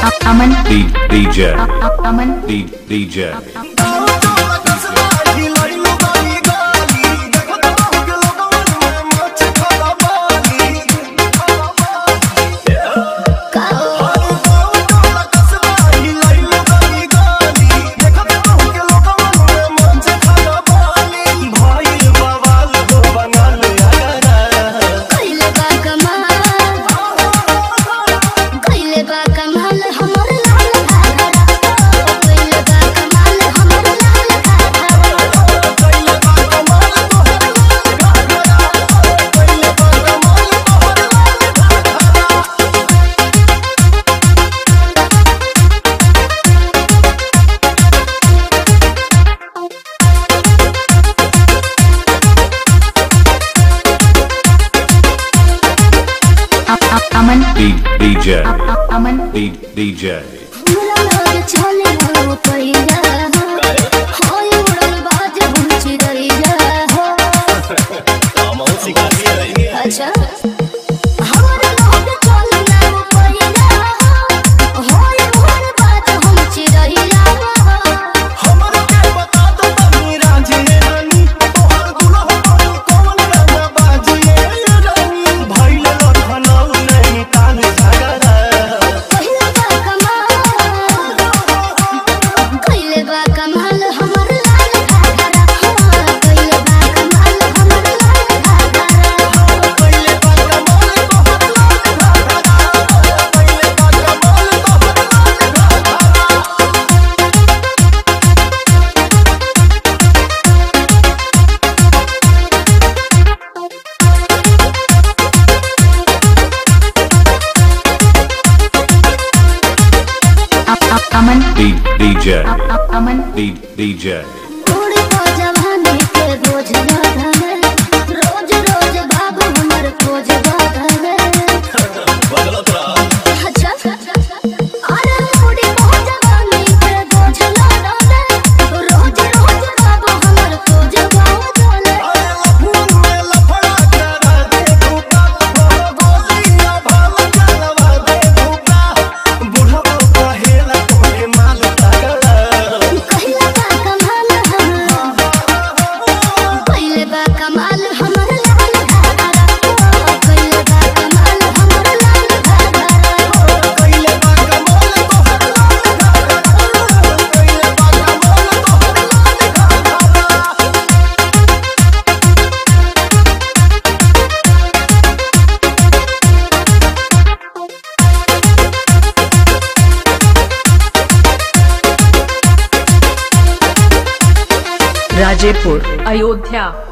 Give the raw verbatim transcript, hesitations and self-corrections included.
अमन DJ Aman DJ Aman DJ Aman DJ अच्छा Aman DJ Aman DJ थोड़ी तो जवानी के बोझ गाधा है, रोज रोज बाबू हमर खोज गाधा है। अच्छा अरे थोड़ी तो जवानी के बोझ गाधा है, रोज रोज बाबू हमर खोज गाधा है। कहिला बा कमाल कइले बा कमाल हमर लाल घाघरा, कइले बा कमाल हमर लाल घाघरा। राजेपुर, अयोध्या।